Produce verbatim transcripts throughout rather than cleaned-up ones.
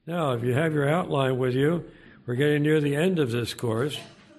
Now, if you have your outline with you, we're getting near the end of this course.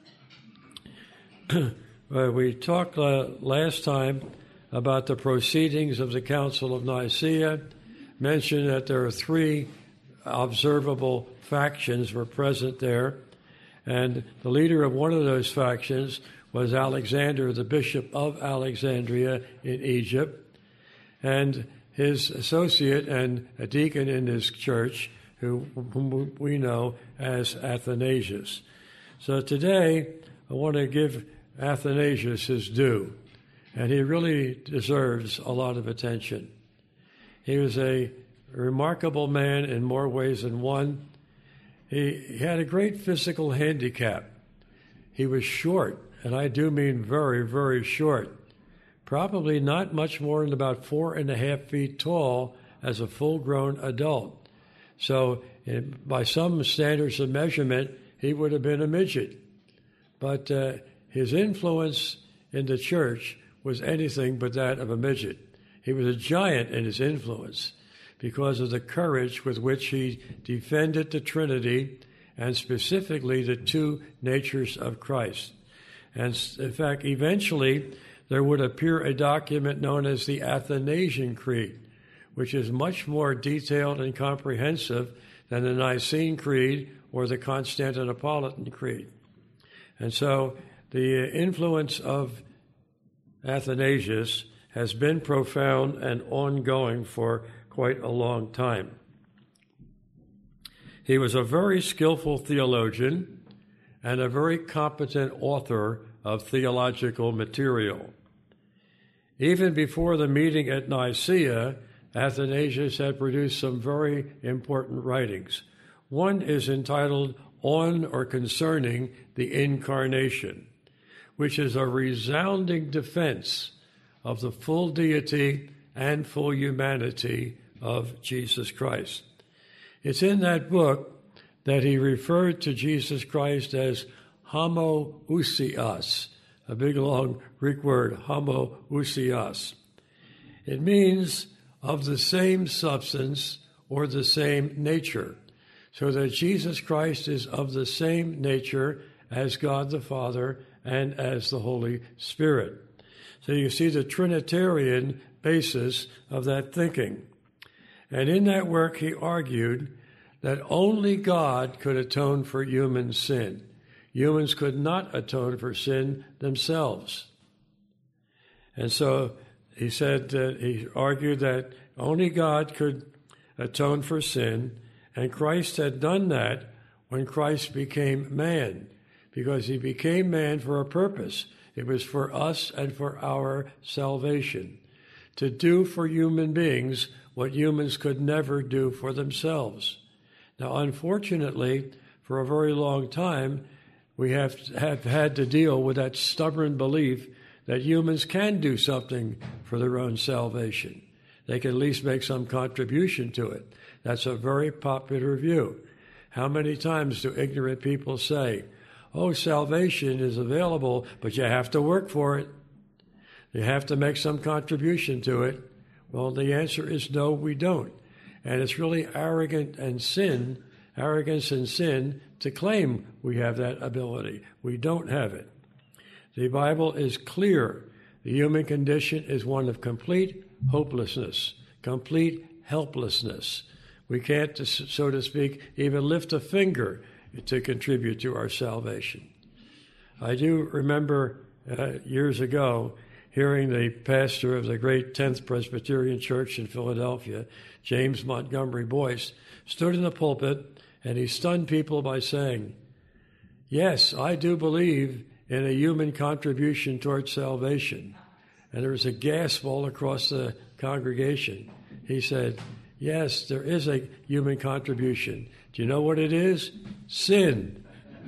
uh, we talked uh, last time about the proceedings of the Council of Nicaea, mentioned that there are three observable factions were present there, and the leader of one of those factions was Alexander, the bishop of Alexandria in Egypt, and his associate and a deacon in his church, who, whom we know as Athanasius. So today, I want to give Athanasius his due, and he really deserves a lot of attention. He was a remarkable man in more ways than one. He, he had a great physical handicap. He was short, and I do mean very, very short, probably not much more than about four and a half feet tall as a full-grown adult. So in, by some standards of measurement, he would have been a midget. But uh, his influence in the church was anything but that of a midget. He was a giant in his influence because of the courage with which he defended the Trinity and specifically the two natures of Christ. And in fact, eventually, there would appear a document known as the Athanasian Creed, which is much more detailed and comprehensive than the Nicene Creed or the Constantinopolitan Creed. And so the influence of Athanasius has been profound and ongoing for quite a long time. He was a very skillful theologian and a very competent author of theological material. Even before the meeting at Nicaea, Athanasius had produced some very important writings. One is entitled On or Concerning the Incarnation, which is a resounding defense of the full deity and full humanity of Jesus Christ. It's in that book that he referred to Jesus Christ as homoousios, a big long Greek word, homoousios. It means of the same substance or the same nature, so that Jesus Christ is of the same nature as God the Father and as the Holy Spirit. So you see the Trinitarian basis of that thinking. And in that work, he argued that only God could atone for human sin. Humans could not atone for sin themselves. And so he said that he argued that only God could atone for sin, and Christ had done that when Christ became man, because he became man for a purpose. It was for us and for our salvation, to do for human beings what humans could never do for themselves. Now, unfortunately, for a very long time, we have, have had to deal with that stubborn belief that humans can do something for their own salvation. They can at least make some contribution to it. That's a very popular view. How many times do ignorant people say, oh, salvation is available, but you have to work for it. You have to make some contribution to it. Well, the answer is no, we don't. And it's really arrogant and sin, arrogance and sin, to claim we have that ability. We don't have it. The Bible is clear. The human condition is one of complete hopelessness, complete helplessness. We can't, so to speak, even lift a finger to contribute to our salvation. I do remember uh, years ago hearing the pastor of the great tenth Presbyterian Church in Philadelphia, James Montgomery Boyce, stood in the pulpit and he stunned people by saying, yes, I do believe in a human contribution towards salvation. And there was a gasp all across the congregation. He said, yes, there is a human contribution. Do you know what it is? Sin.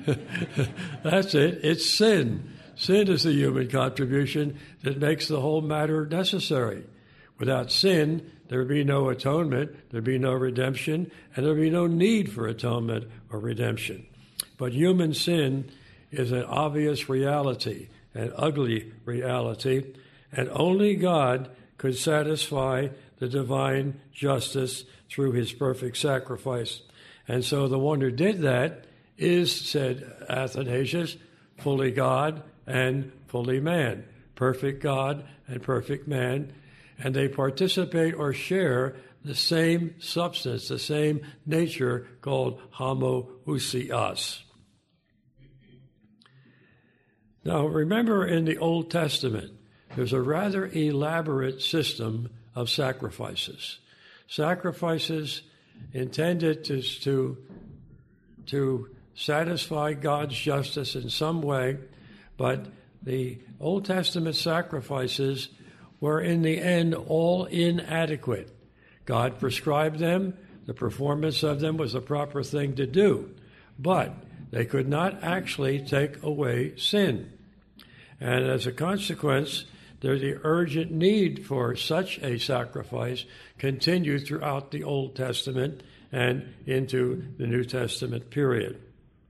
That's it. It's sin. Sin is the human contribution that makes the whole matter necessary. Without sin, there would be no atonement, there would be no redemption, and there would be no need for atonement or redemption. But human sin is an obvious reality, an ugly reality, and only God could satisfy the divine justice through his perfect sacrifice. And so the one who did that is, said Athanasius, fully God and fully man, perfect God and perfect man, and they participate or share the same substance, the same nature called homoousios. Now, remember in the Old Testament, there's a rather elaborate system of sacrifices. Sacrifices intended to, to, to satisfy God's justice in some way, but the Old Testament sacrifices were in the end all inadequate. God prescribed them. The performance of them was the proper thing to do, but they could not actually take away sin. And as a consequence, there, the urgent need for such a sacrifice continued throughout the Old Testament and into the New Testament period.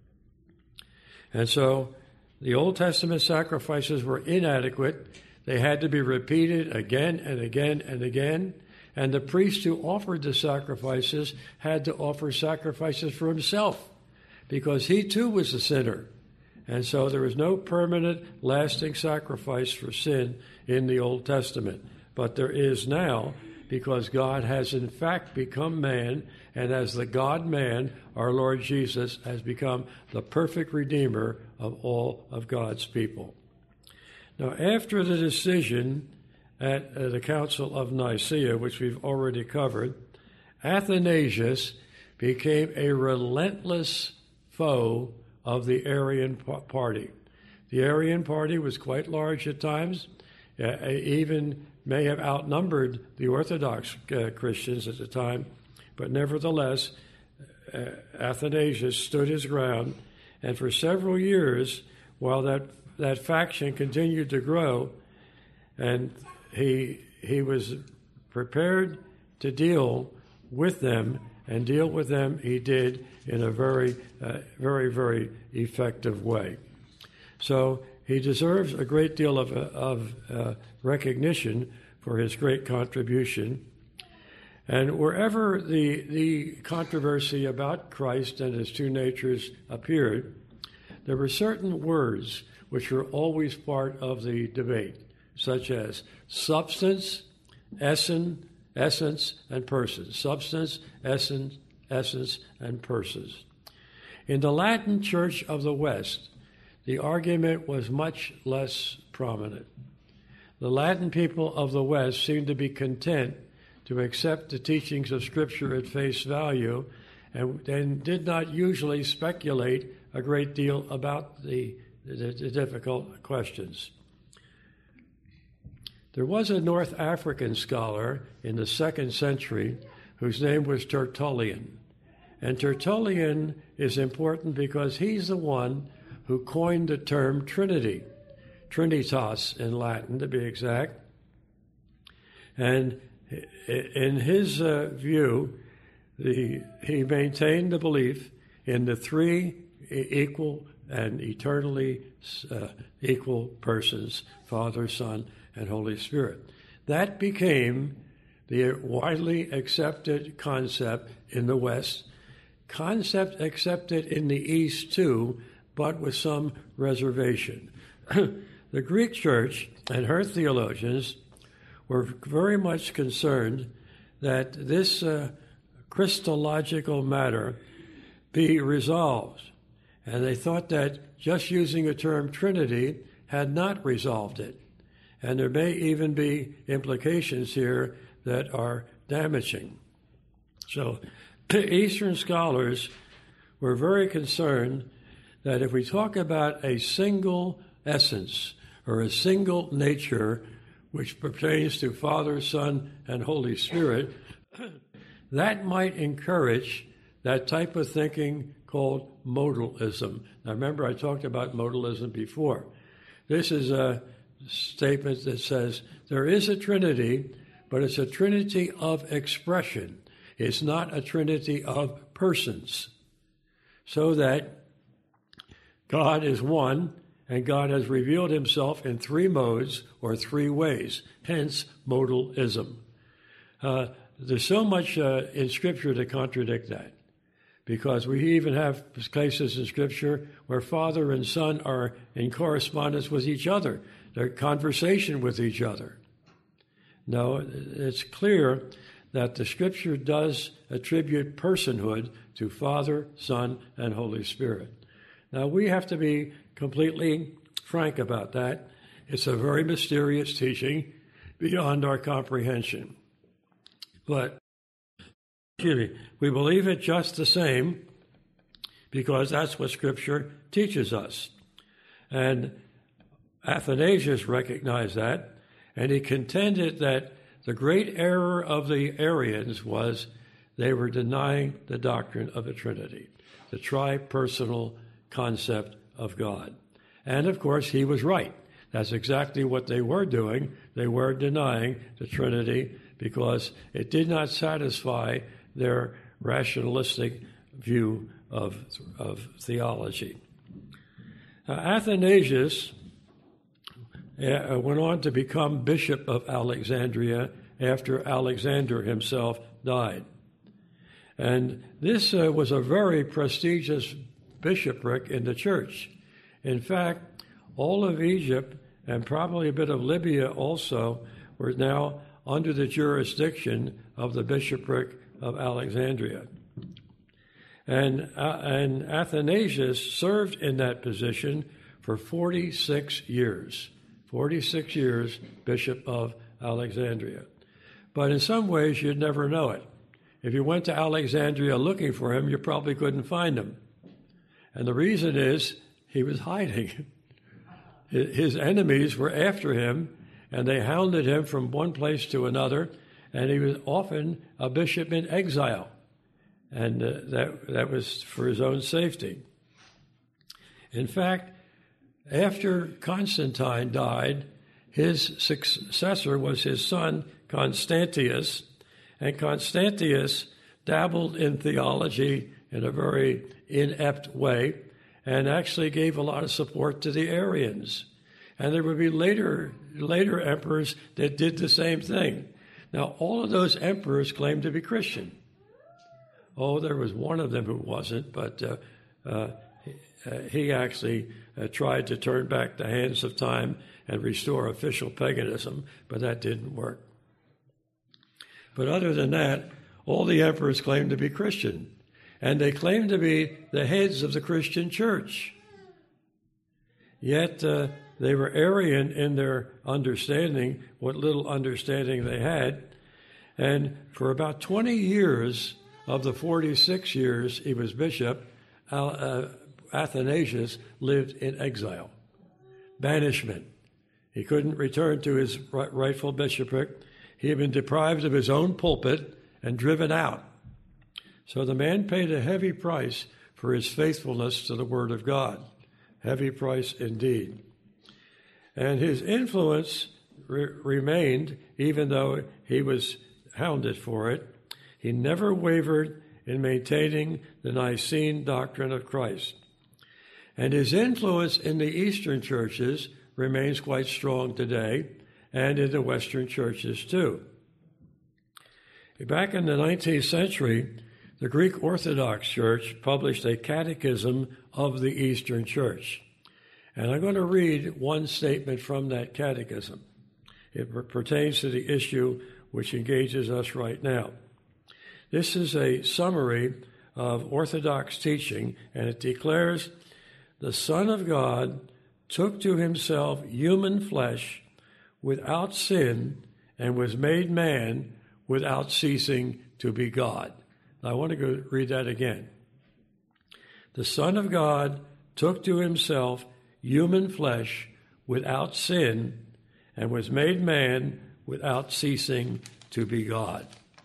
And so the Old Testament sacrifices were inadequate. They had to be repeated again and again and again. And the priest who offered the sacrifices had to offer sacrifices for himself because he too was a sinner. And so there was no permanent, lasting sacrifice for sin in the Old Testament. But there is now, because God has in fact become man, and as the God-man, our Lord Jesus has become the perfect Redeemer of all of God's people. Now, after the decision at uh, the Council of Nicaea, which we've already covered, Athanasius became a relentless foe of the Arian party. The Arian party was quite large at times, uh, even may have outnumbered the Orthodox uh, Christians at the time, but nevertheless, uh, Athanasius stood his ground, and for several years, while that, that faction continued to grow, and he, he was prepared to deal with them, and deal with them he did in a very, uh, very, very effective way. So he deserves a great deal of, of uh, recognition for his great contribution. And wherever the, the controversy about Christ and his two natures appeared, there were certain words which were always part of the debate, such as substance, essence, essence, and persons. Substance, essence, essence, and persons. In the Latin Church of the West, the argument was much less prominent. The Latin people of the West seemed to be content to accept the teachings of Scripture at face value and, and did not usually speculate a great deal about the, the, the difficult questions. There was a North African scholar in the second century whose name was Tertullian. And Tertullian is important because he's the one who coined the term Trinity, Trinitas in Latin to be exact. And in his uh, view, the, he maintained the belief in the three equal and eternally uh, equal persons, Father, Son, and Holy Spirit. That became the widely accepted concept in the West, concept accepted in the East too, but with some reservation. The Greek Church and her theologians were very much concerned that this uh, Christological matter be resolved, and they thought that just using the term Trinity had not resolved it. And there may even be implications here that are damaging. So Eastern scholars were very concerned that if we talk about a single essence or a single nature which pertains to Father, Son, and Holy Spirit, that might encourage that type of thinking called modalism. Now remember, I talked about modalism before. This is a statement that says there is a Trinity, but it's a Trinity of expression. It's not a Trinity of persons. So that God is one, and God has revealed himself in three modes or three ways, hence modalism. Uh, there's so much uh, in Scripture to contradict that, because we even have cases in Scripture where father and son are in correspondence with each other. They're in conversation with each other. No, it's clear that the Scripture does attribute personhood to Father, Son, and Holy Spirit. Now, we have to be completely frank about that. It's a very mysterious teaching beyond our comprehension. But excuse me, we believe it just the same because that's what Scripture teaches us. And Athanasius recognized that, and he contended that the great error of the Arians was they were denying the doctrine of the Trinity, the tri-personal concept of God. And, of course, he was right. That's exactly what they were doing. They were denying the Trinity because it did not satisfy their rationalistic view of, of theology. Uh, Athanasius uh, went on to become Bishop of Alexandria after Alexander himself died. And this uh, was a very prestigious bishopric in the church. In fact, all of Egypt and probably a bit of Libya also were now under the jurisdiction of the bishopric of Alexandria. And, uh, and Athanasius served in that position for forty-six years. forty-six years, Bishop of Alexandria. But in some ways, you'd never know it. If you went to Alexandria looking for him, you probably couldn't find him. And the reason is he was hiding. His enemies were after him, and they hounded him from one place to another, and he was often a bishop in exile, and uh, that, that was for his own safety. In fact, after Constantine died, his successor was his son, Constantius, and Constantius dabbled in theology in a very inept way and actually gave a lot of support to the Arians. And there would be later later emperors that did the same thing. Now, all of those emperors claimed to be Christian. Oh, there was one of them who wasn't, but uh, uh, he actually uh, tried to turn back the hands of time and restore official paganism, but that didn't work. But other than that, all the emperors claimed to be Christian, and they claimed to be the heads of the Christian church. Yet uh, they were Arian in their understanding, what little understanding they had, and for about twenty years of the forty-six years he was bishop, uh, Athanasius lived in exile, banishment. He couldn't return to his rightful bishopric. He had been deprived of his own pulpit and driven out. So the man paid a heavy price for his faithfulness to the Word of God. Heavy price indeed. And his influence re- remained, even though he was hounded for it. He never wavered in maintaining the Nicene doctrine of Christ. And his influence in the Eastern churches remains quite strong today, and in the Western churches too. Back in the nineteenth century, the Greek Orthodox Church published a catechism of the Eastern Church. And I'm going to read one statement from that catechism. It pertains to the issue which engages us right now. This is a summary of Orthodox teaching, and it declares, "The Son of God took to himself human flesh without sin and was made man without ceasing to be God." Now, I want to go read that again. The Son of God took to himself human flesh without sin and was made man without ceasing to be God.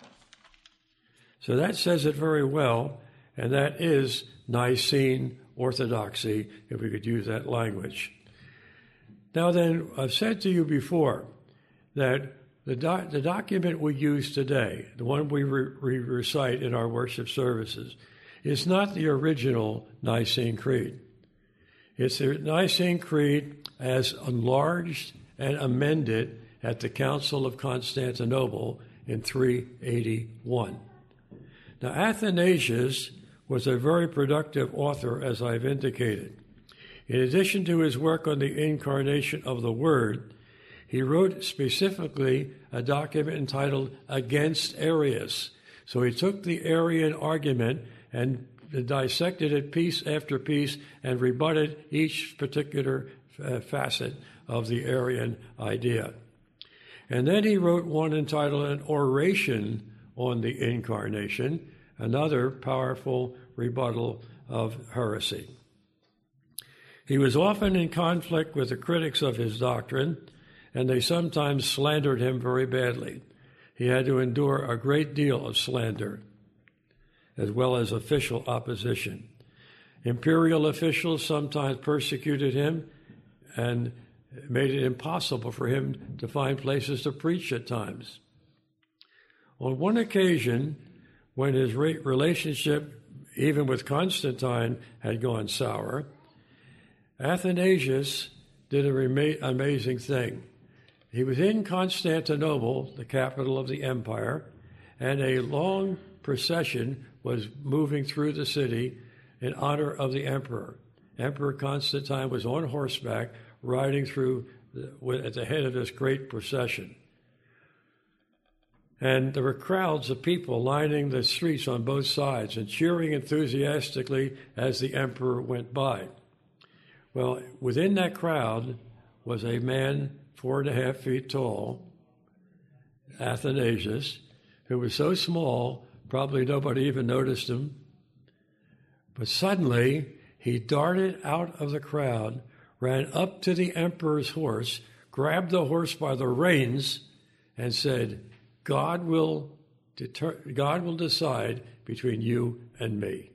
So that says it very well, and that is Nicene orthodoxy, if we could use that language. Now then, I've said to you before that the, doc- the document we use today, the one we, re- we recite in our worship services, is not the original Nicene Creed. It's the Nicene Creed as enlarged and amended at the Council of Constantinople in three eighty-one. Now, Athanasius was a very productive author, as I've indicated. In addition to his work on the incarnation of the Word, he wrote specifically a document entitled Against Arius. So he took the Arian argument and dissected it piece after piece and rebutted each particular uh, facet of the Arian idea. And then he wrote one entitled An Oration on the Incarnation, another powerful rebuttal of heresy. He was often in conflict with the critics of his doctrine, and they sometimes slandered him very badly. He had to endure a great deal of slander, as well as official opposition. Imperial officials sometimes persecuted him and made it impossible for him to find places to preach at times. On one occasion, when his re- relationship, even with Constantine, had gone sour, Athanasius did a rema- amazing thing. He was in Constantinople, the capital of the empire, and a long procession was moving through the city in honor of the emperor. Emperor Constantine was on horseback riding through the, at the head of this great procession. And there were crowds of people lining the streets on both sides and cheering enthusiastically as the emperor went by. Well, within that crowd was a man four and a half feet tall, Athanasius, who was so small, probably nobody even noticed him. But suddenly, he darted out of the crowd, ran up to the emperor's horse, grabbed the horse by the reins, and said, God will deter- God will decide between you and me.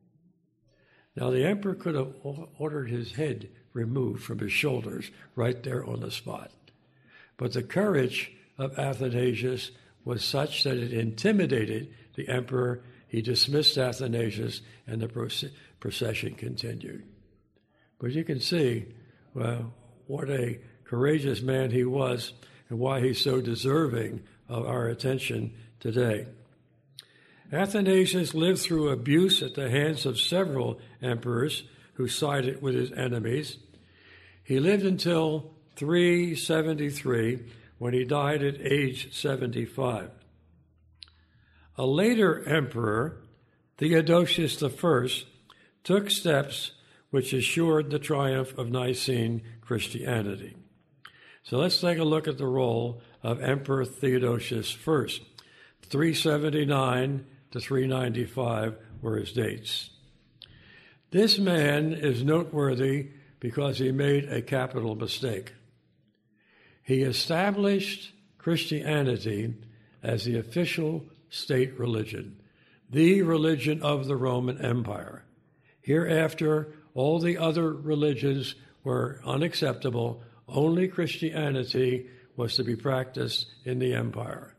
Now, the emperor could have ordered his head removed from his shoulders right there on the spot. But the courage of Athanasius was such that it intimidated the emperor. He dismissed Athanasius, and the procession continued. But you can see, well, what a courageous man he was and why he's so deserving of our attention today. Athanasius lived through abuse at the hands of several emperors who sided with his enemies. He lived until three seventy-three, when he died at age seventy-five. A later emperor, Theodosius the First, took steps which assured the triumph of Nicene Christianity. So let's take a look at the role of Emperor Theodosius the First. three seventy-nine to three ninety-five were his dates. This man is noteworthy because he made a capital mistake. He established Christianity as the official state religion, the religion of the Roman Empire. Hereafter, all the other religions were unacceptable. Only Christianity was to be practiced in the empire.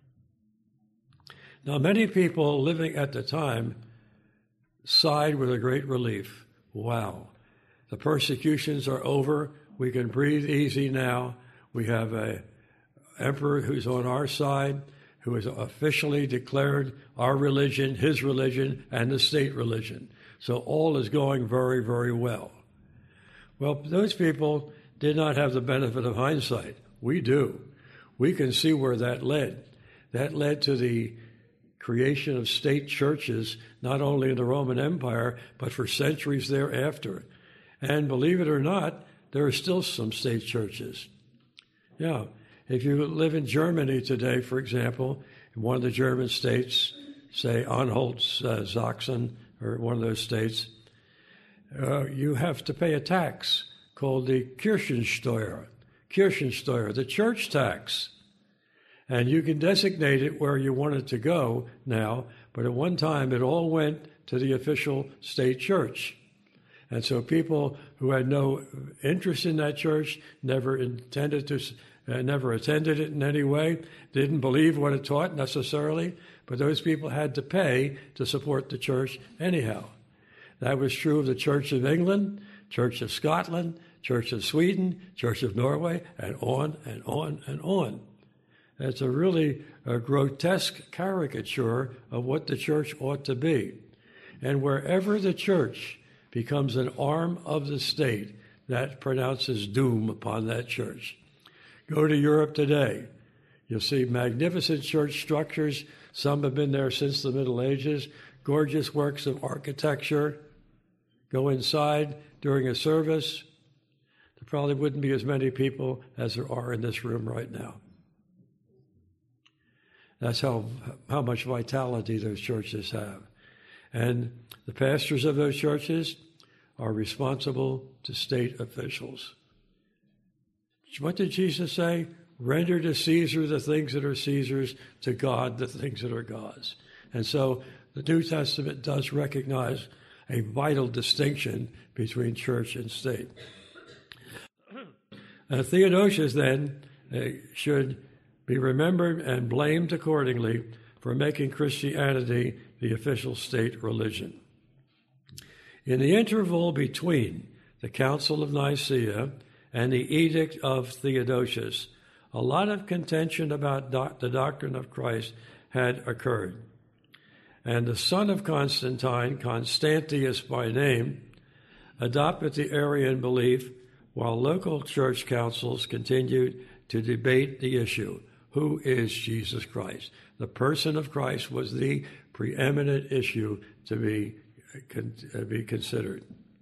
Now, many people living at the time sighed with a great relief. Wow, the persecutions are over. We can breathe easy now. We have an emperor who's on our side, who has officially declared our religion, his religion, and the state religion. So all is going very, very well. Well, those people did not have the benefit of hindsight. We do. We can see where that led. That led to the creation of state churches, not only in the Roman Empire, but for centuries thereafter. And believe it or not, there are still some state churches. Yeah, if you live in Germany today, for example, in one of the German states, say Anhalt-Sachsen, uh, or one of those states, uh, you have to pay a tax called the Kirchensteuer, Kirchensteuer, the church tax. And you can designate it where you want it to go now, but at one time it all went to the official state church. And so people who had no interest in that church, never intended to, uh, never attended it in any way, didn't believe what it taught necessarily, but those people had to pay to support the church anyhow. That was true of the Church of England, Church of Scotland, Church of Sweden, Church of Norway, and on and on and on. It's a really a grotesque caricature of what the church ought to be. And wherever the church becomes an arm of the state, that pronounces doom upon that church. Go to Europe today. You'll see magnificent church structures. Some have been there since the Middle Ages. Gorgeous works of architecture. Go inside during a service. There probably wouldn't be as many people as there are in this room right now. That's how, how much vitality those churches have. And the pastors of those churches are responsible to state officials. What did Jesus say? Render to Caesar the things that are Caesar's, to God the things that are God's. And so the New Testament does recognize a vital distinction between church and state. Uh, Theodosius, then, uh, should be remembered and blamed accordingly for making Christianity the official state religion. In the interval between the Council of Nicaea and the Edict of Theodosius, a lot of contention about doc- the doctrine of Christ had occurred. And the son of Constantine, Constantius by name, adopted the Arian belief while local church councils continued to debate the issue. Who is Jesus Christ? The person of Christ was the preeminent issue to be, uh, be considered.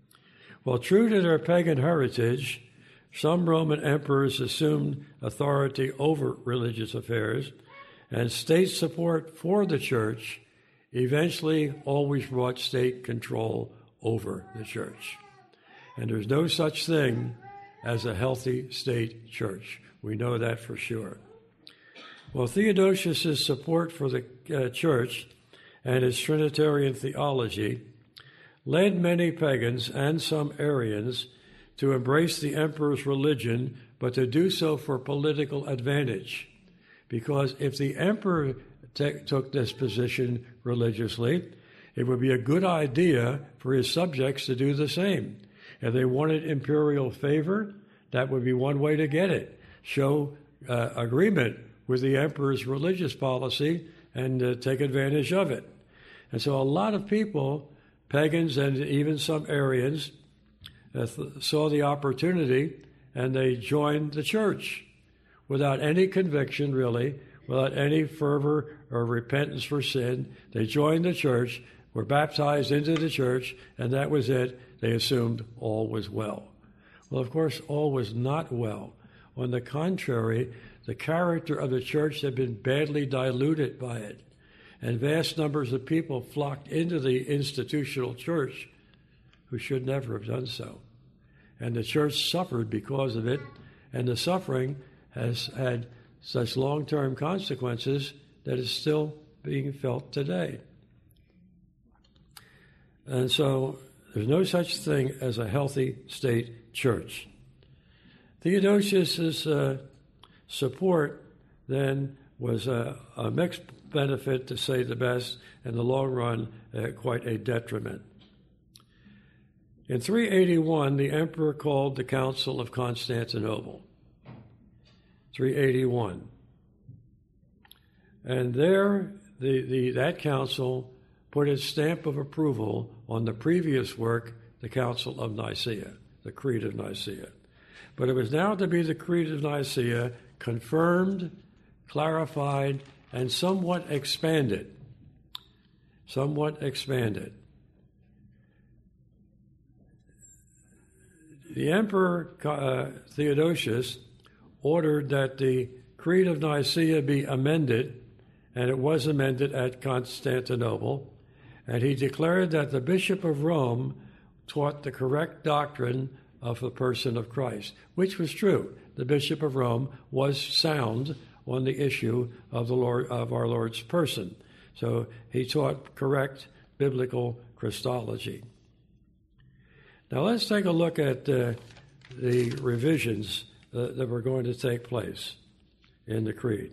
Well, true to their pagan heritage, some Roman emperors assumed authority over religious affairs, and state support for the church eventually always brought state control over the church. And there's no such thing as a healthy state church. We know that for sure. Well, Theodosius' support for the uh, church and his Trinitarian theology led many pagans and some Arians to embrace the emperor's religion, but to do so for political advantage. Because if the emperor t- took this position religiously, it would be a good idea for his subjects to do the same. If they wanted imperial favor, that would be one way to get it. Show uh, agreement with the emperor's religious policy and uh, take advantage of it. And so a lot of people, pagans and even some Arians, uh, th- saw the opportunity and they joined the church without any conviction, really, without any fervor or repentance for sin. They joined the church, were baptized into the church, and that was it. They assumed all was well. Well, of course, all was not well. On the contrary, the character of the church had been badly diluted by it, and vast numbers of people flocked into the institutional church who should never have done so. And the church suffered because of it, and the suffering has had such long-term consequences that is still being felt today. And so there's no such thing as a healthy state church. Theodosius' uh, support then was a, a mixed benefit, to say the best, in the long run, uh, quite a detriment. In three eighty-one, the emperor called the Council of Constantinople. three eighty-one. And there, the, the, that council put its stamp of approval on the previous work, the Council of Nicaea, the Creed of Nicaea. But it was now to be the Creed of Nicaea confirmed, clarified, and somewhat expanded. Somewhat expanded. The Emperor uh, Theodosius ordered that the Creed of Nicaea be amended, and it was amended at Constantinople, and he declared that the Bishop of Rome taught the correct doctrine of the person of Christ, which was true. The Bishop of Rome was sound on the issue of the Lord, of our Lord's person. So he taught correct biblical Christology. Now let's take a look at uh, the revisions uh, that were going to take place in the Creed.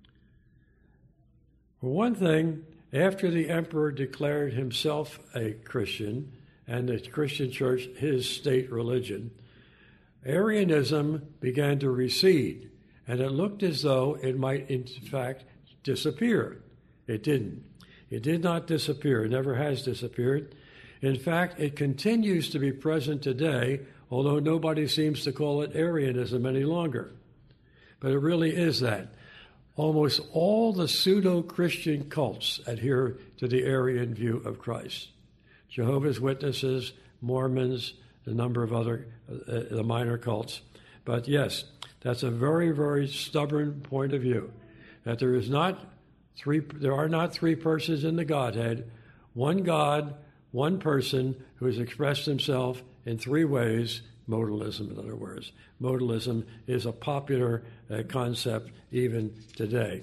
For one thing, after the emperor declared himself a Christian and the Christian church his state religion, Arianism began to recede, and it looked as though it might, in fact, disappear. It didn't. It did not disappear. It never has disappeared. In fact, it continues to be present today, although nobody seems to call it Arianism any longer. But it really is that. Almost all the pseudo-Christian cults adhere to the Arian view of Christ. Jehovah's Witnesses, Mormons, a number of other, uh, the minor cults. But yes, that's a very, very stubborn point of view, that there is not three, there are not three persons in the Godhead, one God, one person who has expressed himself in three ways, modalism, in other words. Modalism is a popular uh, concept even today.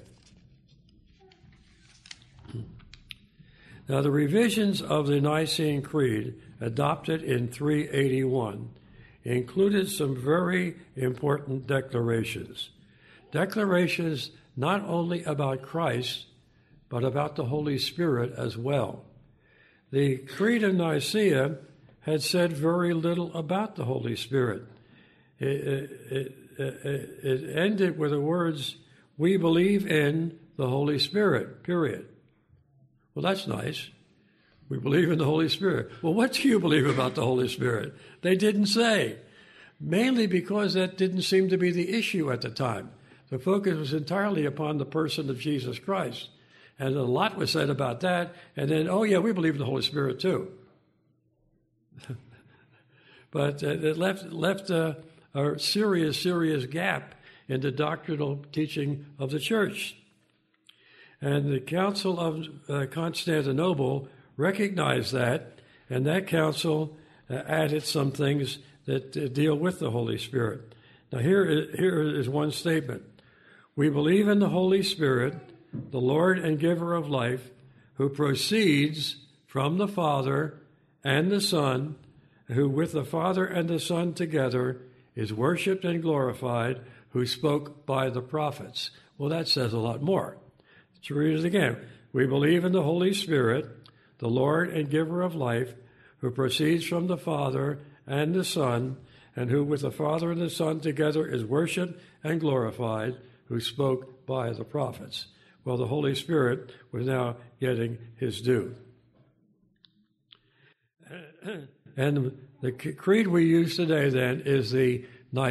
Now, the revisions of the Nicene Creed, adopted in three eighty-one, included some very important declarations. Declarations not only about Christ, but about the Holy Spirit as well. The Creed of Nicaea had said very little about the Holy Spirit. It, it, it, it ended with the words, "We believe in the Holy Spirit," period. Well, that's nice. We believe in the Holy Spirit. Well, what do you believe about the Holy Spirit? They didn't say, mainly because that didn't seem to be the issue at the time. The focus was entirely upon the person of Jesus Christ. And a lot was said about that, and then, oh, yeah, we believe in the Holy Spirit too. But uh, it left, left a, a serious, serious gap in the doctrinal teaching of the church. And the Council of uh, Constantinople recognized that, and that council uh, added some things that uh, deal with the Holy Spirit. Now, here is, here is one statement. We believe in the Holy Spirit, the Lord and giver of life, who proceeds from the Father and the Son, who with the Father and the Son together is worshipped and glorified, who spoke by the prophets. Well, that says a lot more. Let's read it again. We believe in the Holy Spirit, the Lord and giver of life, who proceeds from the Father and the Son, and who with the Father and the Son together is worshipped and glorified, who spoke by the prophets. Well, the Holy Spirit was now getting his due. And the creed we use today, then, is the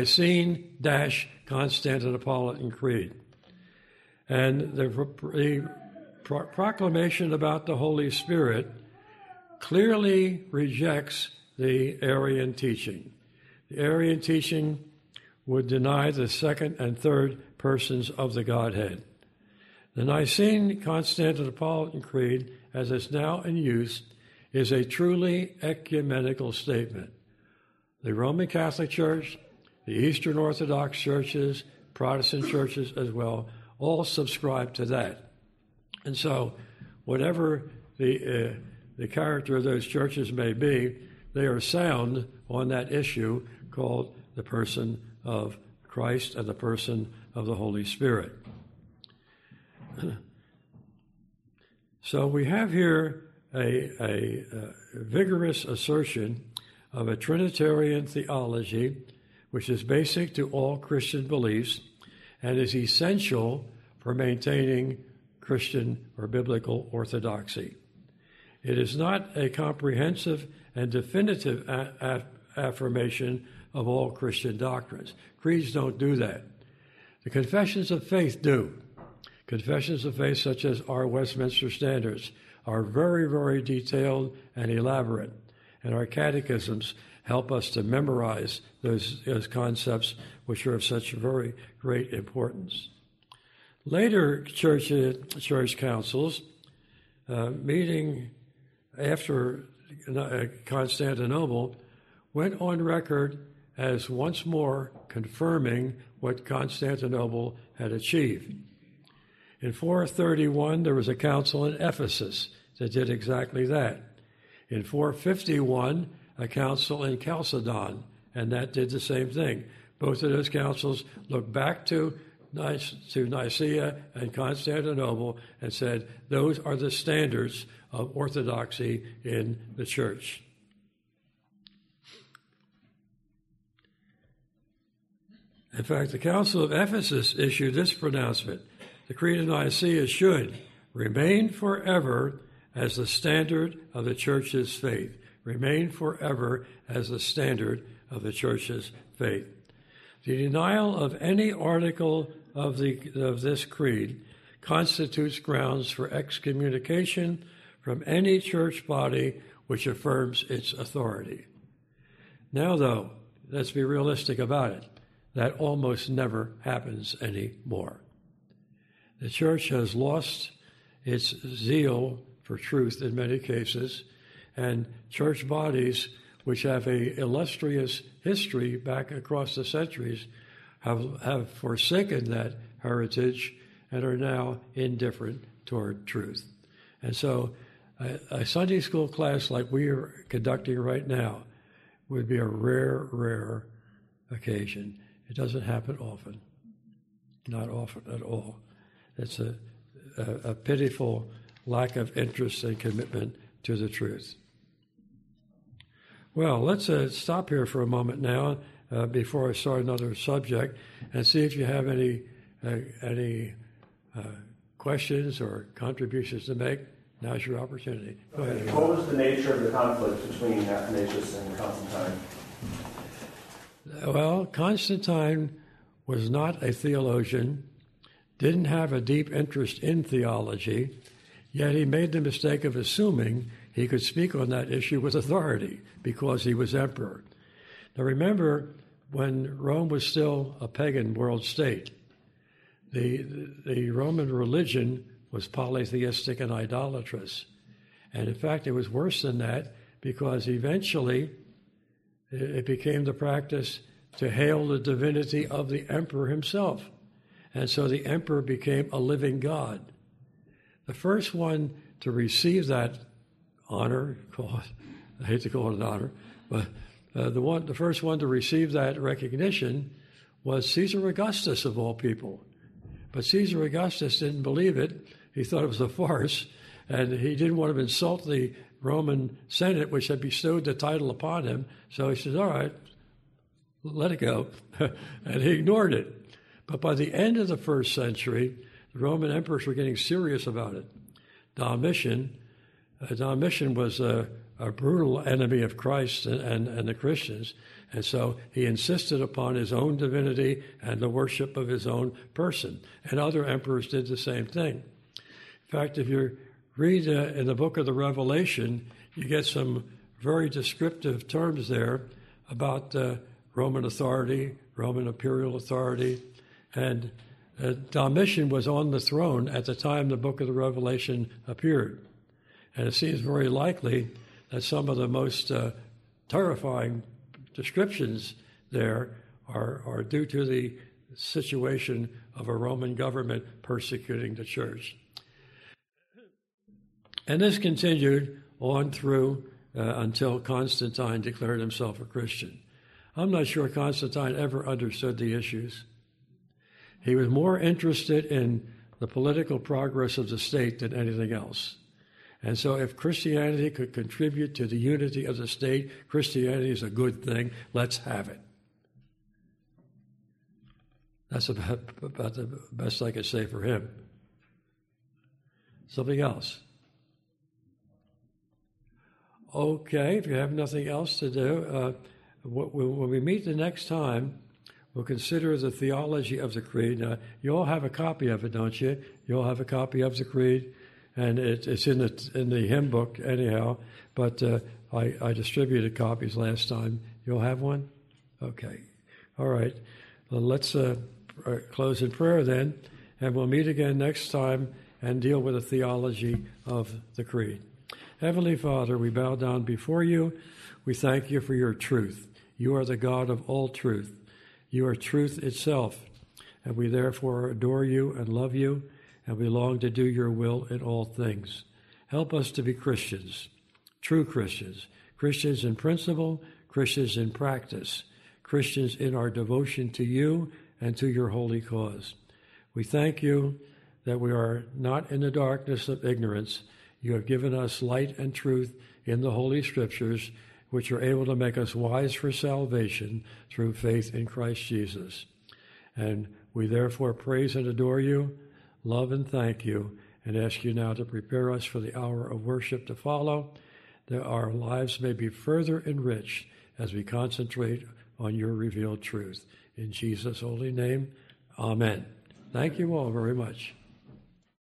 Nicene-Constantinopolitan Creed. And the, the pro- proclamation about the Holy Spirit clearly rejects the Arian teaching. The Arian teaching would deny the second and third persons of the Godhead. The Nicene-Constantinopolitan Creed, as it's now in use, is a truly ecumenical statement. The Roman Catholic Church, the Eastern Orthodox churches, Protestant churches as well, all subscribe to that. And so, whatever the uh, the character of those churches may be, they are sound on that issue called the person of Christ and the person of the Holy Spirit. So we have here a, a, a vigorous assertion of a Trinitarian theology, which is basic to all Christian beliefs and is essential for maintaining Christian or biblical orthodoxy. It is not a comprehensive and definitive a- a- affirmation of all Christian doctrines. Creeds don't do that. The confessions of faith do. Confessions of faith, such as our Westminster Standards, are very, very detailed and elaborate, and our catechisms help us to memorize those, those concepts which are of such very great importance. Later church, church councils, uh, meeting after Constantinople, went on record as once more confirming what Constantinople had achieved. In four thirty-one, there was a council in Ephesus that did exactly that. In four fifty-one, a council in Chalcedon, and that did the same thing. Both of those councils looked back to, Nice, to Nicaea and Constantinople and said, those are the standards of orthodoxy in the church. In fact, the Council of Ephesus issued this pronouncement: the Creed of Nicaea should remain forever as the standard of the church's faith. remain forever as the standard of the Church's faith. The denial of any article of, the, of this creed constitutes grounds for excommunication from any church body which affirms its authority. Now, though, let's be realistic about it. That almost never happens anymore. The church has lost its zeal for truth in many cases, and church bodies which have a illustrious history back across the centuries have, have forsaken that heritage and are now indifferent toward truth. And so a, a Sunday school class like we are conducting right now would be a rare, rare occasion. It doesn't happen often, not often at all. It's a, a, a pitiful lack of interest and commitment to the truth. Well, let's uh, stop here for a moment now uh, before I start another subject and see if you have any uh, any uh, questions or contributions to make. Now's your opportunity. Go ahead. What was the nature of the conflict between Athanasius and Constantine? Well, Constantine was not a theologian, didn't have a deep interest in theology, yet he made the mistake of assuming he could speak on that issue with authority because he was emperor. Now remember, when Rome was still a pagan world state, the, the Roman religion was polytheistic and idolatrous. And in fact, it was worse than that because eventually it became the practice to hail the divinity of the emperor himself. And so the emperor became a living god. The first one to receive that honor, call it, I hate to call it an honor, but uh, the one, the first one to receive that recognition was Caesar Augustus, of all people. But Caesar Augustus didn't believe it. He thought it was a farce, and he didn't want to insult the Roman Senate, which had bestowed the title upon him. So he says, all right, let it go. And he ignored it. But by the end of the first century, the Roman emperors were getting serious about it. Domitian, uh, Domitian was a, a brutal enemy of Christ and, and, and the Christians, and so he insisted upon his own divinity and the worship of his own person. And other emperors did the same thing. In fact, if you read uh, in the book of the Revelation, you get some very descriptive terms there about uh, Roman authority, Roman imperial authority, and uh, Domitian was on the throne at the time the book of the Revelation appeared. And it seems very likely that some of the most uh, terrifying descriptions there are, are due to the situation of a Roman government persecuting the church. And this continued on through uh, until Constantine declared himself a Christian. I'm not sure Constantine ever understood the issues. He was more interested in the political progress of the state than anything else. And so if Christianity could contribute to the unity of the state, Christianity is a good thing, let's have it. That's about, about the best I could say for him. Something else? Okay, if you have nothing else to do, uh, when we meet the next time, we'll consider the theology of the creed. Now, you all have a copy of it, don't you? You all have a copy of the creed, and it, it's in the in the hymn book anyhow. But uh, I, I distributed copies last time. You'll have one? Okay. All right. Well, let's uh, close in prayer then, and we'll meet again next time and deal with the theology of the creed. Heavenly Father, we bow down before you. We thank you for your truth. You are the God of all truth. You are truth itself, and we therefore adore you and love you, and we long to do your will in all things. Help us to be Christians, true Christians, Christians in principle, Christians in practice, Christians in our devotion to you and to your holy cause. We thank you that we are not in the darkness of ignorance. You have given us light and truth in the Holy Scriptures, which are able to make us wise for salvation through faith in Christ Jesus. And we therefore praise and adore you, love and thank you, and ask you now to prepare us for the hour of worship to follow, that our lives may be further enriched as we concentrate on your revealed truth. In Jesus' holy name, amen. Thank you all very much.